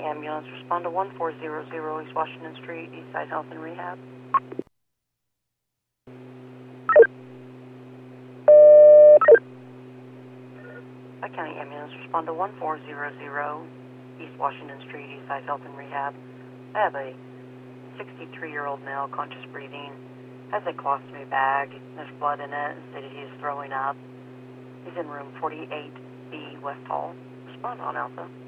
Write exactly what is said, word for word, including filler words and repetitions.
ambulance, respond to one four zero zero East Washington Street, Eastside Health and Rehab. Pike County Ambulance, respond to one four zero zero East Washington Street, Eastside Health and Rehab. I have a sixty-three-year-old male, conscious breathing, has a colostomy bag, there's blood in it, and stated he is throwing up. He's in room forty-eight B, West Hall. Respond on Alpha.